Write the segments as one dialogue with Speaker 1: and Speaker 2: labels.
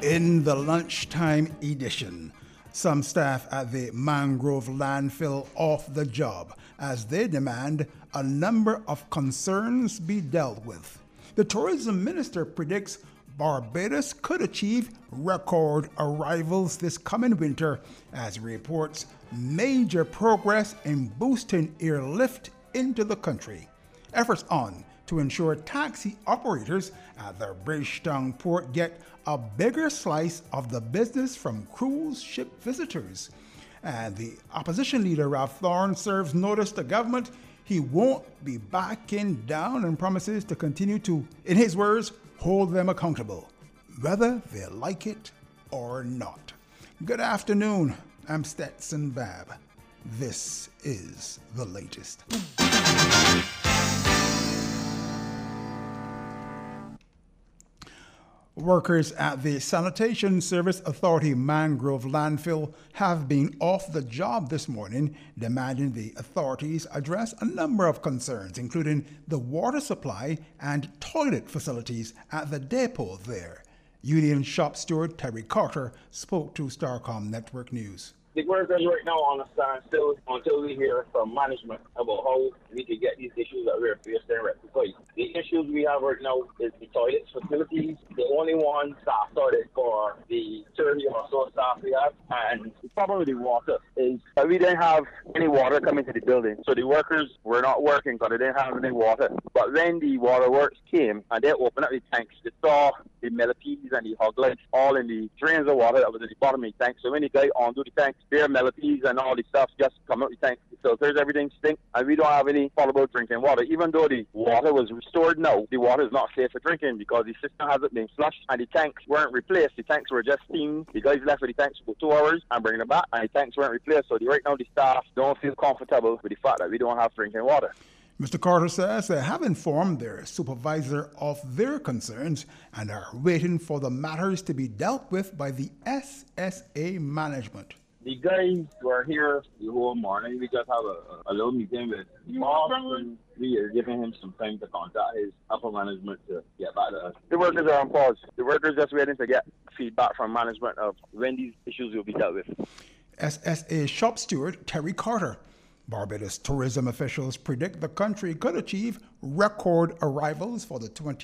Speaker 1: In the lunchtime edition, some staff at the Mangrove landfill off the job as they demand a number of concerns be dealt with. The tourism minister predicts Barbados could achieve record arrivals this coming winter as he reports major progress in boosting airlift into the country. Efforts on to ensure taxi operators at the Bridgetown port get a bigger slice of the business from cruise ship visitors. And the opposition leader, Ralph Thorne, serves notice to government he won't be backing down and promises to continue to, in his words, hold them accountable, whether they like it or not. Good afternoon, I'm Stetson Babb. This is the latest. Workers at the Sanitation Service Authority Mangrove landfill have been off the job this morning, demanding the authorities address a number of concerns, including the water supply and toilet facilities at the depot there. Union shop steward Terry Carter spoke to Starcom Network News.
Speaker 2: The workers right now on a standstill until we hear from management about how we can get these issues that we're facing rectified. The issues we have right now is the toilet facilities. The only one staff started for the 30 or so staff we have. And the problem with the water is that we didn't have any water coming to the building. So the workers were not working because they didn't have any water. But when the water works came and they opened up the tanks, they saw the millipedes and the hoglites all in the drains of water that was at the bottom of the tank. So when the guy undo the tank, there are millipedes and all the stuff just come out the tank. The filters, everything stink, and we don't have any potable drinking water. Even though the water was restored now, the water is not safe for drinking because the system hasn't been flushed and the tanks weren't replaced. The tanks were just steamed. The guys left with the tanks for 2 hours and bring them back, and the tanks weren't replaced. So right now the staff don't feel comfortable with the fact that we don't have drinking water.
Speaker 1: Mr. Carter says they have informed their supervisor of their concerns and are waiting for the matters to be dealt with by the SSA management.
Speaker 2: The guys were here the whole morning. We just have a little meeting with the boss, and we are giving him some time to contact his upper management to get back to us. The workers are on pause. The workers just waiting to get feedback from management of when these issues will be dealt with.
Speaker 1: SSA shop steward Terry Carter. Barbados tourism officials predict the country could achieve record arrivals for the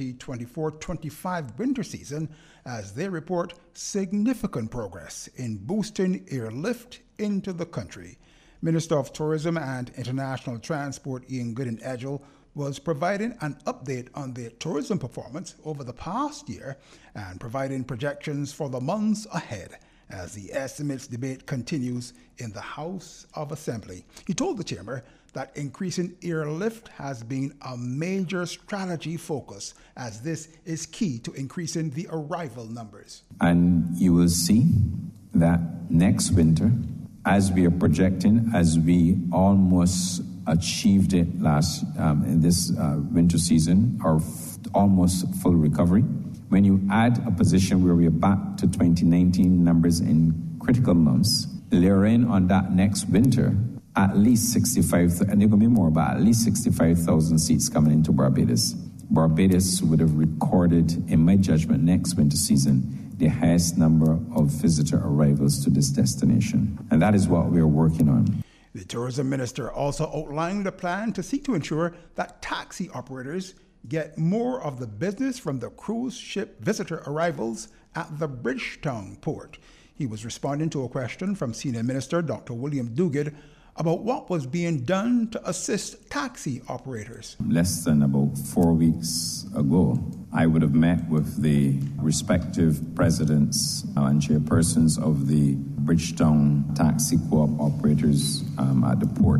Speaker 1: 2024-25 winter season as they report significant progress in boosting airlift into the country. Minister of Tourism and International Transport Ian Gooden-Edgell was providing an update on their tourism performance over the past year and providing projections for the months ahead as the estimates debate continues in the House of Assembly. He told the chamber that increasing airlift has been a major strategy focus as this is key to increasing the arrival numbers.
Speaker 3: And you will see that next winter, as we are projecting, as we almost achieved it last in this winter season, our almost full recovery. When you add a position where we are back to 2019 numbers in critical months, layer in on that next winter, at least 65,000, and there will be more, but at least 65,000 seats coming into Barbados. Barbados would have recorded, in my judgment, next winter season, the highest number of visitor arrivals to this destination. And that is what we are working on.
Speaker 1: The tourism minister also outlined a plan to seek to ensure that taxi operators get more of the business from the cruise ship visitor arrivals at the Bridgetown port. He was responding to a question from Senior Minister Dr. William Duguid about what was being done to assist taxi operators.
Speaker 3: Less than about 4 weeks ago, I would have met with the respective presidents and chairpersons of the Bridgetown taxi co-op operators at the port.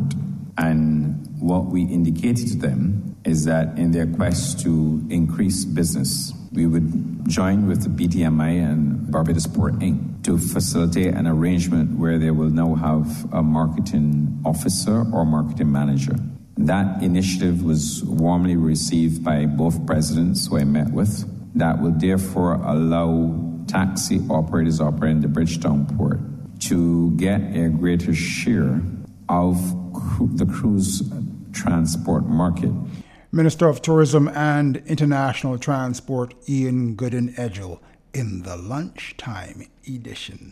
Speaker 3: And what we indicated to them is that in their quest to increase business, we would join with the BDMI and Barbados Port Inc. to facilitate an arrangement where they will now have a marketing officer or marketing manager. That initiative was warmly received by both presidents who I met with. That will therefore allow taxi operators operating the Bridgetown port to get a greater share of the cruise transport market.
Speaker 1: Minister of Tourism and International Transport Ian Gooden-Edgell in the lunchtime edition.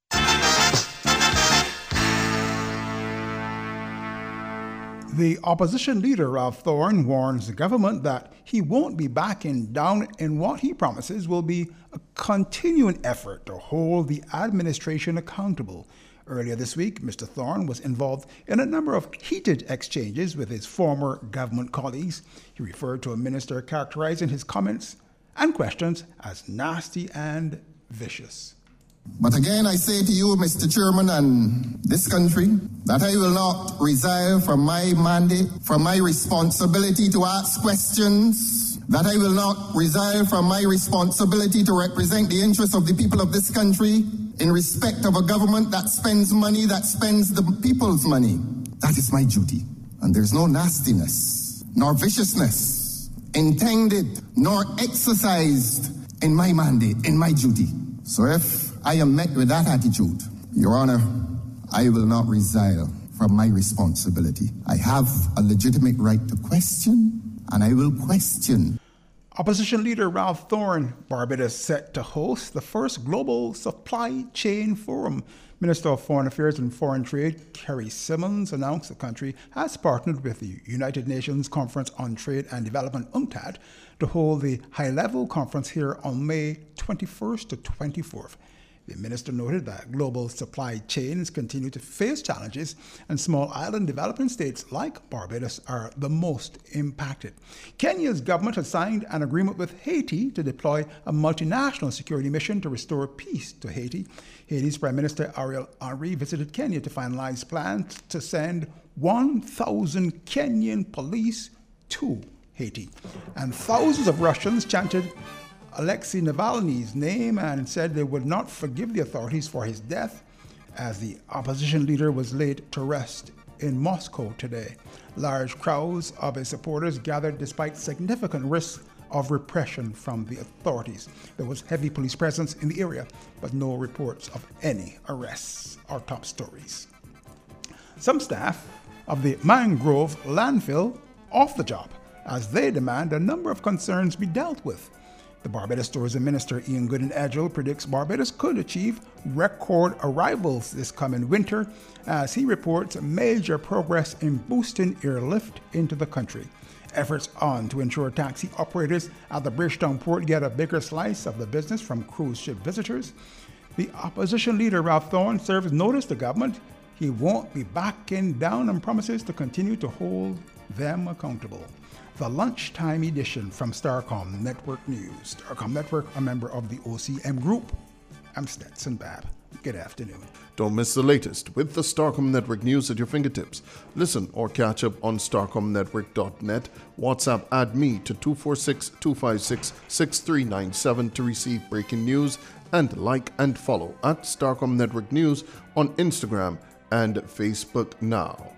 Speaker 1: The opposition leader, Ralph Thorne, warns the government that he won't be backing down in what he promises will be a continuing effort to hold the administration accountable. Earlier this week, Mr. Thorne was involved in a number of heated exchanges with his former government colleagues. He referred to a minister characterizing his comments and questions as nasty and vicious.
Speaker 4: But again, I say to you, Mr. Chairman, and this country, that I will not resile from my mandate, from my responsibility to ask questions, that I will not resile from my responsibility to represent the interests of the people of this country in respect of a government that spends money, that spends the people's money. That is my duty. And there's no nastiness, nor viciousness intended, nor exercised in my mandate, in my duty. So if I am met with that attitude, Your Honor, I will not resile from my responsibility. I have a legitimate right to question, and I will question.
Speaker 1: Opposition leader Ralph Thorne, Barbados set to host the first Global Supply Chain Forum. Minister of Foreign Affairs and Foreign Trade, Kerry Simmons, announced the country has partnered with the United Nations Conference on Trade and Development, UNCTAD, to hold the high-level conference here on May 21st to 24th. The minister noted that global supply chains continue to face challenges, and small island developing states like Barbados are the most impacted. Kenya's government has signed an agreement with Haiti to deploy a multinational security mission to restore peace to Haiti. Haiti's Prime Minister Ariel Henry visited Kenya to finalize plans to send 1,000 Kenyan police to Haiti. And thousands of Russians chanted Alexei Navalny's name and said they would not forgive the authorities for his death as the opposition leader was laid to rest in Moscow today. Large crowds of his supporters gathered despite significant risks of repression from the authorities. There was heavy police presence in the area, but no reports of any arrests. Our top stories. Some staff of the Mangrove landfill off the job as they demand a number of concerns be dealt with. The Barbados Tourism Minister Ian Gooden-Edgell predicts Barbados could achieve record arrivals this coming winter as he reports major progress in boosting airlift into the country. Efforts on to ensure taxi operators at the Bridgetown port get a bigger slice of the business from cruise ship visitors. The opposition leader Ralph Thorne serves notice to government he won't be backing down and promises to continue to hold them accountable. The lunchtime edition from Starcom Network News. Starcom Network, a member of the OCM Group. I'm Stetson Babb. Good afternoon.
Speaker 5: Don't miss the latest with the Starcom Network News at your fingertips. Listen or catch up on StarcomNetwork.net. WhatsApp add me to 246-256-6397 to receive breaking news, and like and follow at Starcom Network News on Instagram and Facebook now.